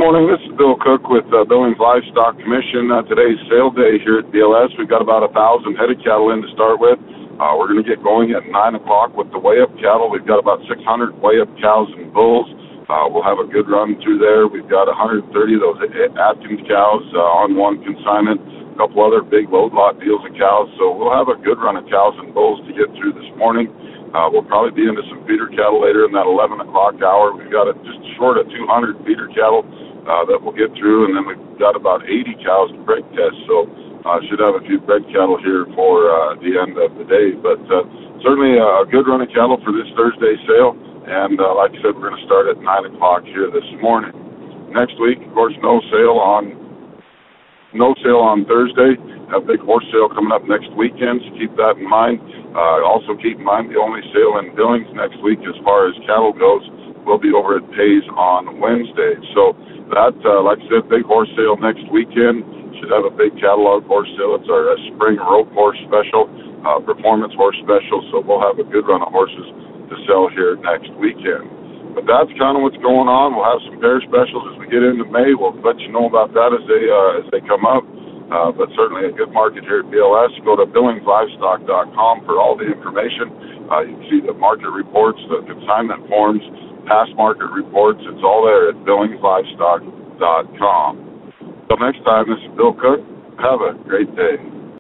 morning. This is Bill Cook with Billings Livestock Commission. Today's sale day here at BLS. We've got about 1,000 head of cattle in to start with. We're going to get going at 9 o'clock with the weigh-up cattle. We've got about 600 weigh-up cows and bulls. We'll have a good run through there. We've got 130 of those Atkins cows on one consignment, a couple other big load lot deals of cows. So we'll have a good run of cows and bulls to get through this morning. We'll probably be into some feeder cattle later in that 11 o'clock hour. We've got just short of 200 feeder cattle that we'll get through, and then we've got about 80 cows to break test. So should have a few bred cattle here for the end of the day. But certainly a good run of cattle for this Thursday sale. And like I said, we're going to start at 9 o'clock here this morning. Next week, of course, no sale on Thursday. A big horse sale coming up next weekend, so keep that in mind. Also keep in mind the only sale in Billings next week as far as cattle goes will be over at Pays on Wednesday. So that, like I said, big horse sale next weekend. Should have a big catalog horse sale. It's our spring rope horse special, performance horse special, so we'll have a good run of horses to sell here next weekend. But that's kind of what's going on. We'll have some pair specials as we get into May. We'll let you know about that as they come up. But certainly a good market here at BLS. Go to BillingsLivestock.com for all the information. You can see the market reports, the consignment forms, past market reports. It's all there at BillingsLivestock.com. Until next time, this is Bill Cook. Have a great day.